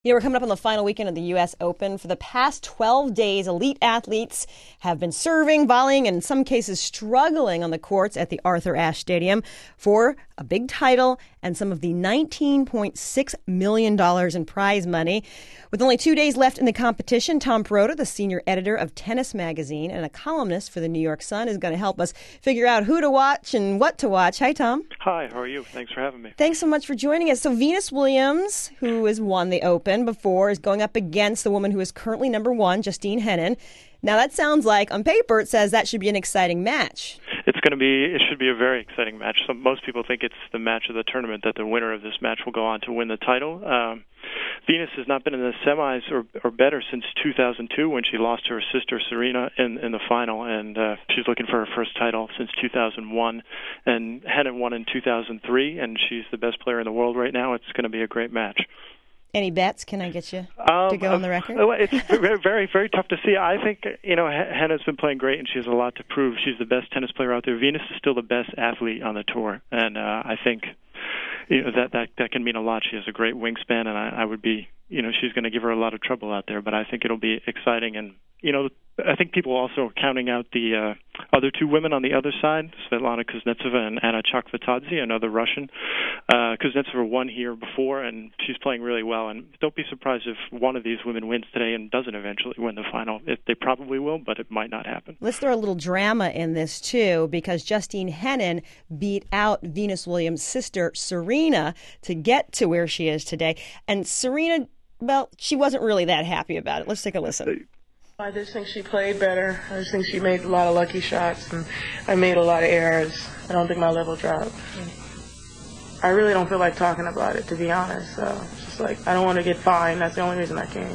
We're coming up on the final weekend of the U.S. Open. For the past 12 days, elite athletes have been serving, volleying, and in some cases struggling on the courts at the Arthur Ashe Stadium for a big title and some of the $19.6 million in prize money. With only 2 days left in the competition, Tom Perrotta, the senior editor of Tennis Magazine and a columnist for the New York Sun, is going to help us figure out who to watch and what to watch. Hi, Tom. Hi, how are you? Thanks for having me. Thanks so much for joining us. So Venus Williams, who has won the Open before, is going up against the woman who is currently number one, Justine Henin. Now, that sounds like, on paper, it says that should be an exciting match. It should be a very exciting match. So most people think it's the match of the tournament, that the winner of this match will go on to win the title. Venus has not been in the semis or better since 2002 when she lost to her sister Serena in the final, and she's looking for her first title since 2001. And Henin won in 2003, and she's the best player in the world right now. It's going to be a great match. Any bets? Can I get you to go on the record? It's very, very tough to see. I think, Henin's been playing great, and she has a lot to prove. She's the best tennis player out there. Venus is still the best athlete on the tour, and I think that can mean a lot. She has a great wingspan, and I would be, she's going to give her a lot of trouble out there, but I think it'll be exciting. And, I think people also are counting out the other two women on the other side, Svetlana Kuznetsova and Anna Chakvetadze, another Russian. Kuznetsova won here before, and she's playing really well. And don't be surprised if one of these women wins today and doesn't eventually win the final. They probably will, but it might not happen. Let's throw a little drama in this, too, because Justine Henin beat out Venus Williams' sister, Serena, to get to where she is today. And Serena, well, she wasn't really that happy about it. Let's take a listen. I just think she played better. I just think she made a lot of lucky shots, and I made a lot of errors. I don't think my level dropped. I really don't feel like talking about it, to be honest. So it's just like, I don't want to get fined. That's the only reason I came.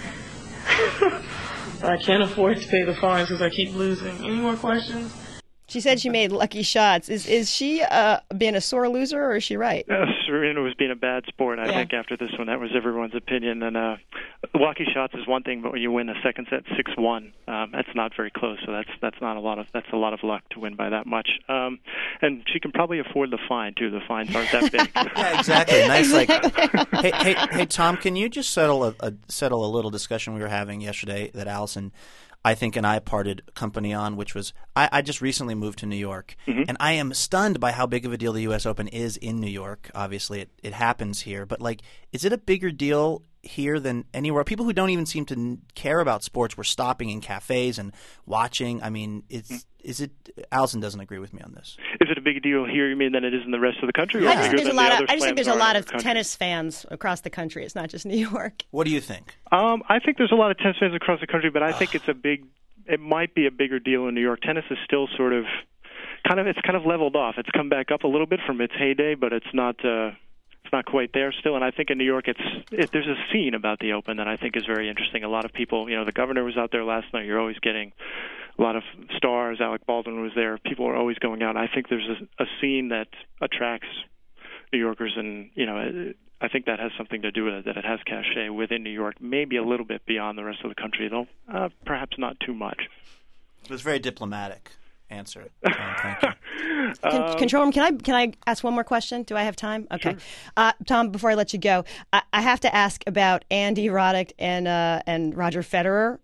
I can't afford to pay the fines because I keep losing. Any more questions? She said she made lucky shots. Is she being a sore loser, or is she right? Serena was being a bad sport, I think, after this one. That was everyone's opinion. And lucky shots is one thing, but when you win the second set 6-1, that's not very close. So that's a lot of luck to win by that much. And she can probably afford the fine too. The fines aren't that big. Yeah, exactly. Nice. Hey, Tom, can you just settle a little discussion we were having yesterday that Allison, I think, and I parted company on, which was I just recently moved to New York, and I am stunned by how big of a deal the U.S. Open is in New York. Obviously, it happens here, but is it a bigger deal here than anywhere? People who don't even seem to care about sports were stopping in cafes and watching. I mean, is it? Allison doesn't agree with me on this. Is it a big deal here, you mean, than it is in the rest of the country? I just think there's a lot of tennis fans across the country. It's not just New York. What do you think? I think there's a lot of tennis fans across the country, but I think it might be a bigger deal in New York. Tennis is still sort of kind of leveled off. It's come back up a little bit from its heyday, but it's not quite there still. And I think in New York, there's a scene about the Open that I think is very interesting. A lot of people, the governor was out there last night. You're always getting a lot of stars. Alec Baldwin was there. People are always going out. I think there's a scene that attracts New Yorkers, and I think that has something to do with it, that it has cachet within New York, maybe a little bit beyond the rest of the country, though perhaps not too much. It was very diplomatic answer. Thank you. Control room, can I ask one more question? Do I have time? Okay. Sure. Tom, before I let you go, I have to ask about Andy Roddick and Roger Federer.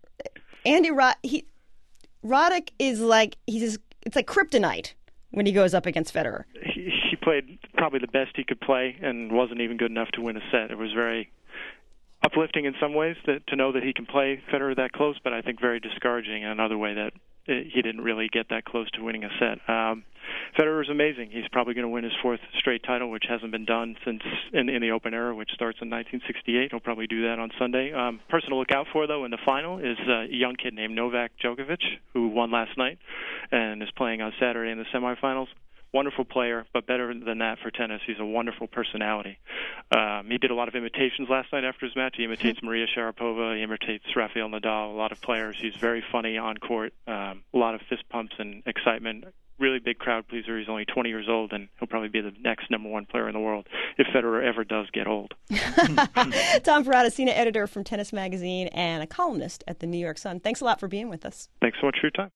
Roddick is it's like kryptonite when he goes up against Federer. He played probably the best he could play and wasn't even good enough to win a set. It was very uplifting in some ways to know that he can play Federer that close, but I think very discouraging in another way that he didn't really get that close to winning a set. Federer is amazing. He's probably going to win his fourth straight title, which hasn't been done since in the Open era, which starts in 1968. He'll probably do that on Sunday. Person to look out for, though, in the final is a young kid named Novak Djokovic, who won last night and is playing on Saturday in the semifinals. Wonderful player, but better than that for tennis, he's a wonderful personality. He did a lot of imitations last night after his match. He imitates Maria Sharapova. He imitates Rafael Nadal, a lot of players. He's very funny on court, a lot of fist pumps and excitement. Really big crowd pleaser. He's only 20 years old, and he'll probably be the next number one player in the world if Federer ever does get old. Tom Perrotta, senior editor from Tennis Magazine and a columnist at the New York Sun. Thanks a lot for being with us. Thanks so much for your time.